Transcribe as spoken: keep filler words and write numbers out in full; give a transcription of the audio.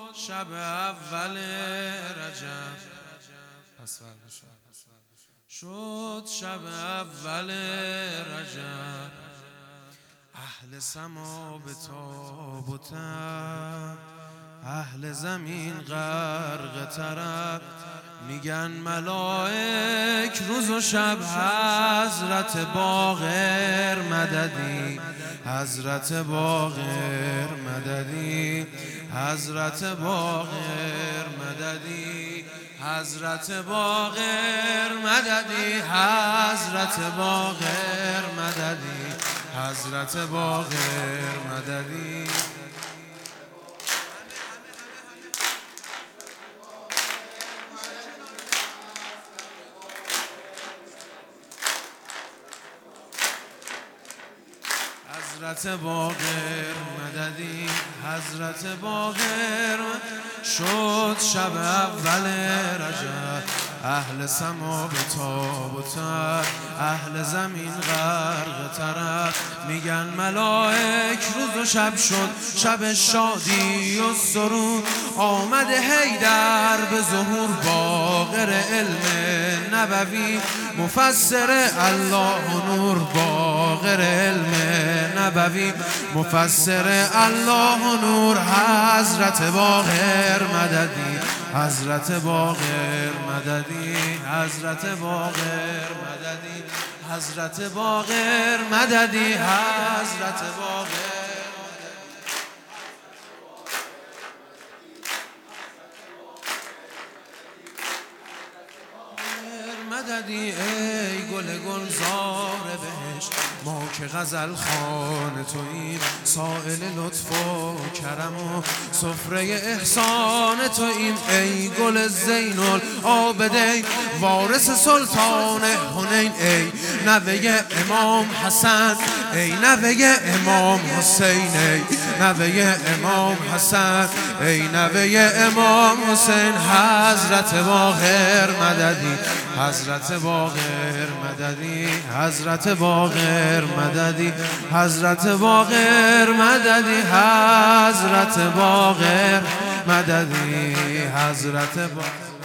شب اول رجب شد شب اول رجب اهل سما به تاب و تب اهل زمین غرق طرب میگن ملائک روز و شب حضرت باقر مددی حضرت باقر مددی حضرت باقر مددی حضرت باقر مددی حضرت باقر مددی حضرت باقر مددی حضرت باقر مددی حضرت باقر شد شب اول رجب اهل سما به تاب و تب اهل زمین غرق طرب میگن ملائک روز و شب شد شب شادی و سرور آمده حیدر به ظهور باقر علم نبوی مفسر الله و نور باقر علم نبوی مفسر الله و نور حضرت باقر مددی حضرت باقر مددی حضرت باقر مددی حضرت باقر مددی حضرت باقر مددی ای گل گلزار بهشت ما که غزل خوان توییم سائل لطف و کرم و سفره احسان توییم ای گل زین العابدین وارث سلطان حنین ای نوه امام حسن ای نوه امام حسین ای نوه امام حسن ای نوه امام حسین حضرت باقر مددی حضرت باقر مددی حضرت باقر مددی حضرت باقر مددی حضرت باقر مددی حضرت باقر